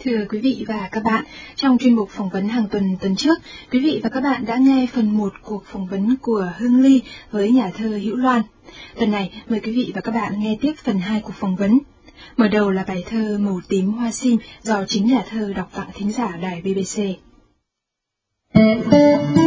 Thưa quý vị và các bạn, trong chuyên mục phỏng vấn hàng tuần trước, quý vị và các bạn đã nghe phần 1 cuộc phỏng vấn của Hương Ly với nhà thơ Hữu Loan. Tuần này, mời quý vị và các bạn nghe tiếp phần 2 cuộc phỏng vấn. Mở đầu là bài thơ Màu tím hoa sim do chính nhà thơ đọc tặng thính giả đài BBC.